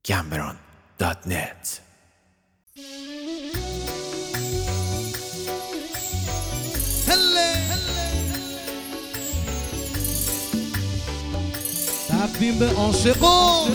gambron.net. تقدیم به عاشقان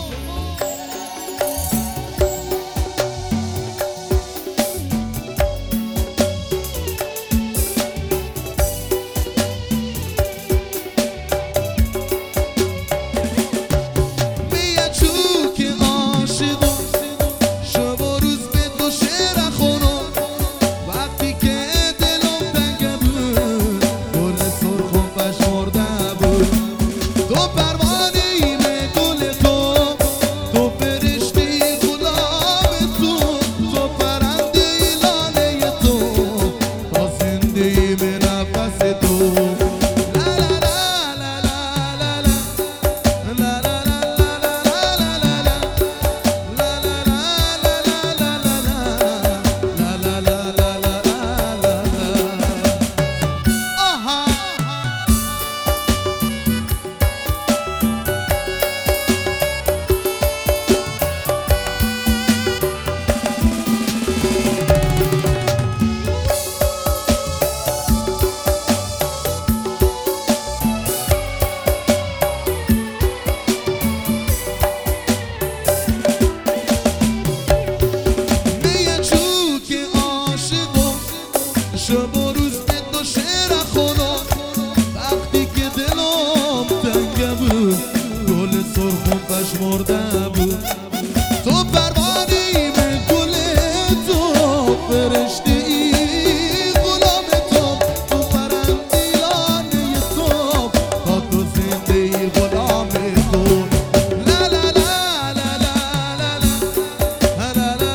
شب و روز به دو شعر خونم وقتی که دلم تنگ بود گل سرخم پشمرده بود تو پروانه‌ای به گل تو فرشته ای غلام تو تو پرندیانه تو تا تو زنده ای غلام تو لا لا لا لا لا لا لا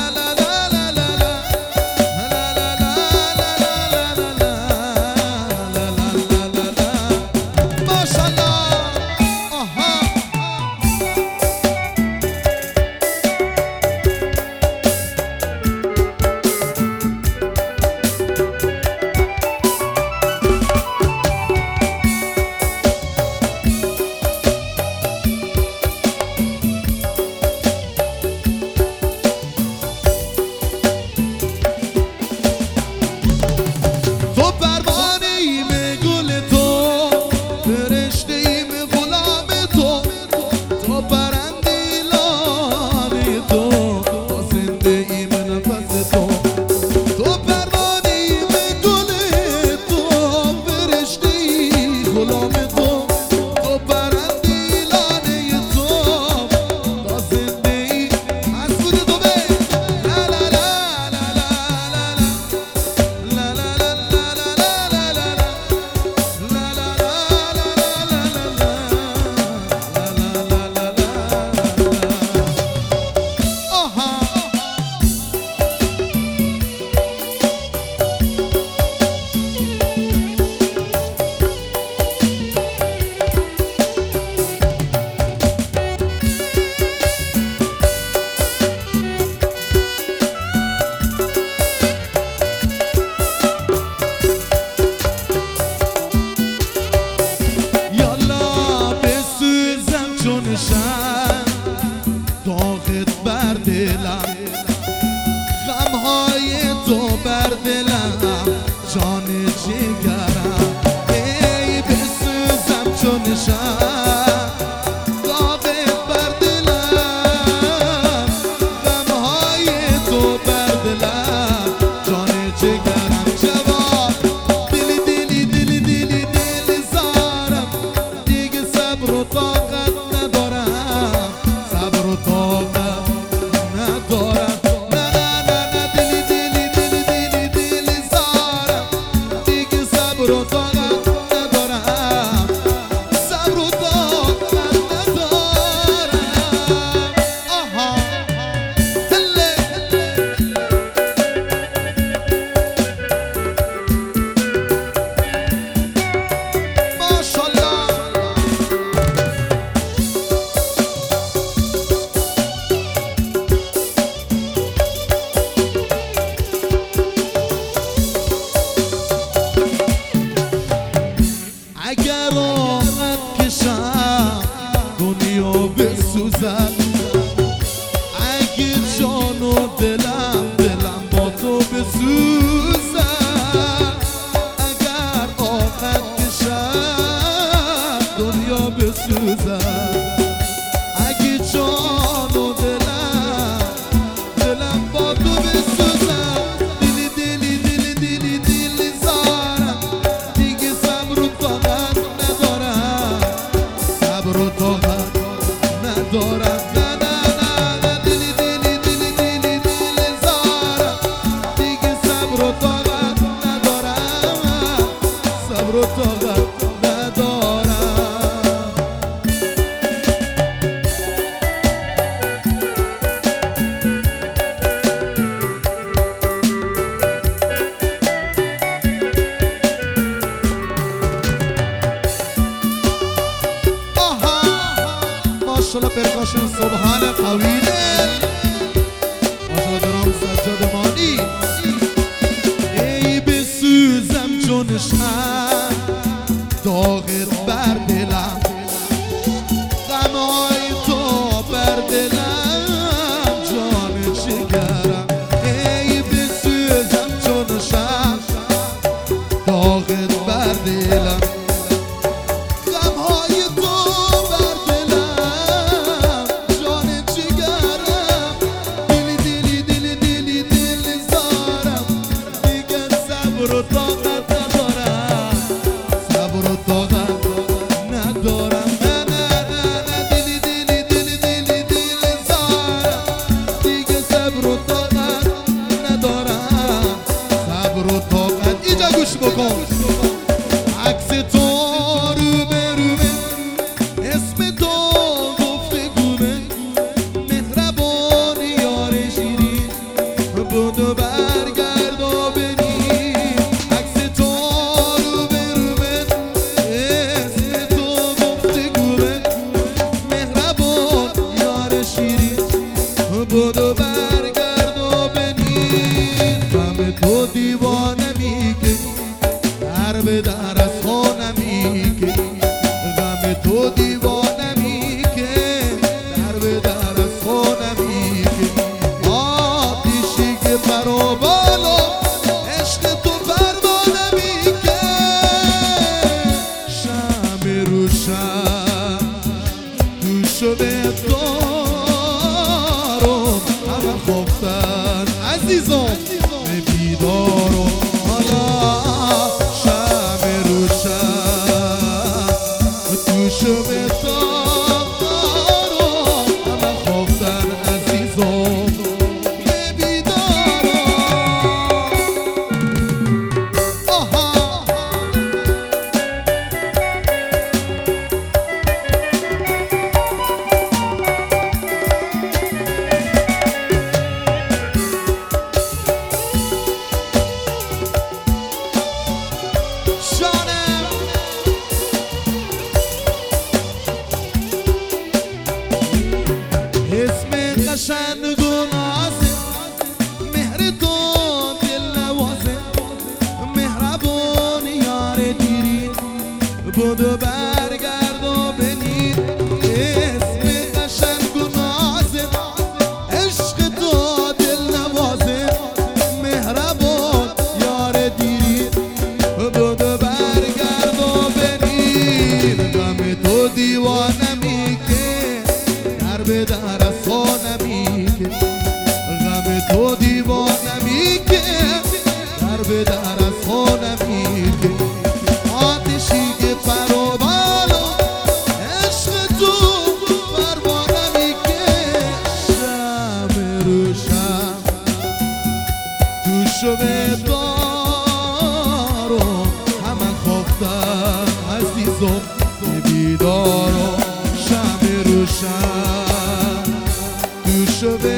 داغت بر دلم غمهای تو بر دلم جان جگرم ای بسوزم چون شم داغت بر دلم غمهای تو بر دلم جان جگرم جواب دلی زارم دیگه صبر و طاقت ندارم صبر و طاقت ندارم دلم با تو بسوزه اگر آخر کشد دنیا بسوزه اگه جان و دلم با تو بسوزه دیلی زارم دیگه صبر و طاقت ندارم صبر و طاقت ندارم ماشالله پرکاشن سبحان قویله ماشالله درام سجاد مانی ای بسوزم جونشم داغت بر دلم غمهای تو بر دلم جان جگرم ای بسوزم جونشم داغت بر دلم عکس تو رو به رومه اسم تو گفتگومه مهربان یار شیرین بودو برگرد و ببین عکس تو رو به رومه اسم تو گفتگومه مهربان یار شیرین بودو برگرد و ببین غم تو دیوانه میگه به در از خانمی که غم تو دیوانه میگه در به در از خانمی که آتیشی که برو بالا عشق تو پروانه میگه شم روشن دوشو به دارم همه خوفتن عزیزم به بیدارم شو به دارم همه خوفتن عزیزم به بیدارم قشنگ و نازه مهر تو دل نوازه مهربان یار دیرین بودو برگرد و بنید اسم قشنگ و نازه عشق تو دل نوازه مهربان یار دیرین بودو برگرد و بنید غم تو دیوانه میگه در به در از غم تو دیوانه میگه در به در از خانه میگه آتشی که پرو بالا عشق تو پروانه میگه شم روشن دوشو به دارم همه خوفتن عزیزم بیدارم شم روشن دوشو به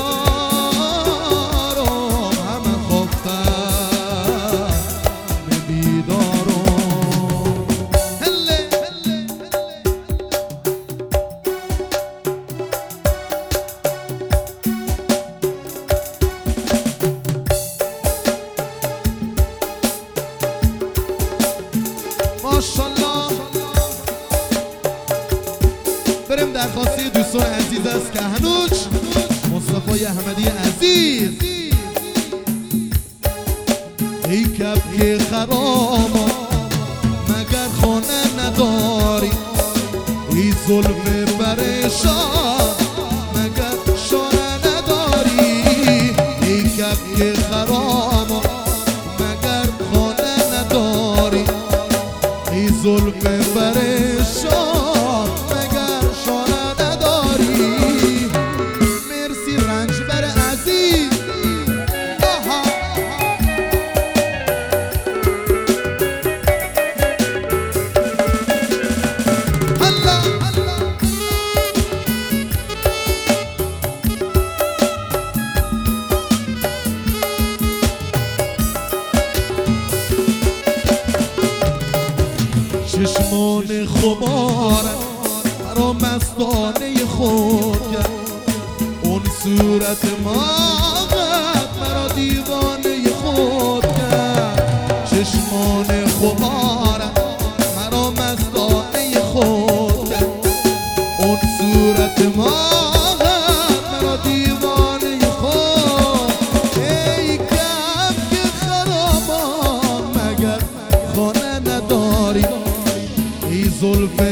دارم همه خوفتن به بیدارم هله ماشالله بریم درخواستی دوستان عزیز است که هنوز مصطفی آقای احمدی عزیز. ای کبک خراما مگر خانه نداری، ای زلف پریشان مگر شانه نداری، ای کبک خراما مگر خانه نداری، ای زلف پریشان مگر شانه نداری. مرسی رنجبر عزیز. چشمان خمارم مرا مستانه خود کرد، اون صورت ماغت مرا دیوانه خود کرد. چشمان خمارم مرا مستانه خود کرد، اون صورت ماغت مرا دیوانه خود. ای کبک خرامان مگر خانه نداری، ای زلف